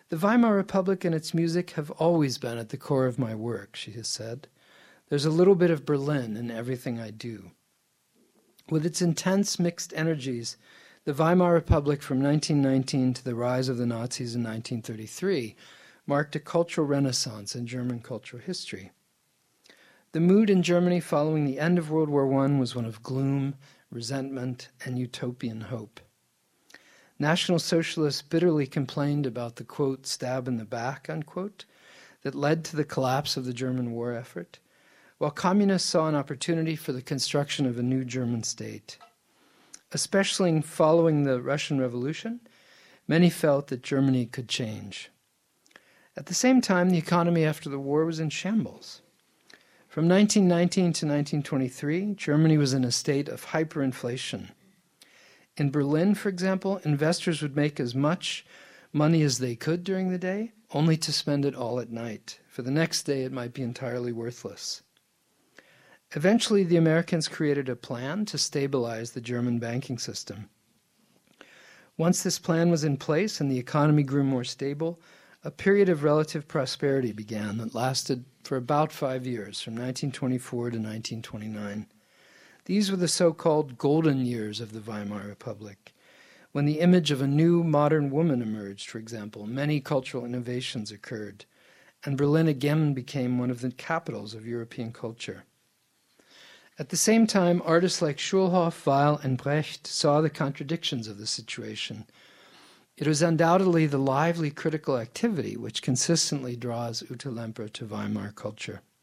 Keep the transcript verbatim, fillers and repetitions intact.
The Weimar Republic and its music have always been at the core of my work, she has said. There's a little bit of Berlin in everything I do. With its intense mixed energies, the Weimar Republic from nineteen nineteen to the rise of the Nazis in nineteen thirty-three marked a cultural renaissance in German cultural history. The mood in Germany following the end of World War One was one of gloom, resentment, and utopian hope. National Socialists bitterly complained about the, quote, stab in the back, unquote, that led to the collapse of the German war effort, while communists saw an opportunity for the construction of a new German state. Especially following the Russian Revolution, many felt that Germany could change. At the same time, the economy after the war was in shambles. From nineteen nineteen to nineteen twenty-three, Germany was in a state of hyperinflation. In Berlin, for example, investors would make as much money as they could during the day, only to spend it all at night. For the next day, it might be entirely worthless. Eventually, the Americans created a plan to stabilize the German banking system. Once this plan was in place and the economy grew more stable, a period of relative prosperity began that lasted for about five years, from nineteen twenty-four to nineteen twenty-nine. These were the so-called golden years of the Weimar Republic, when the image of a new modern woman emerged, for example. Many cultural innovations occurred, and Berlin again became one of the capitals of European culture. At the same time, artists like Schulhoff, Weil, and Brecht saw the contradictions of the situation. It was undoubtedly the lively critical activity which consistently draws Ute Lemper to Weimar culture.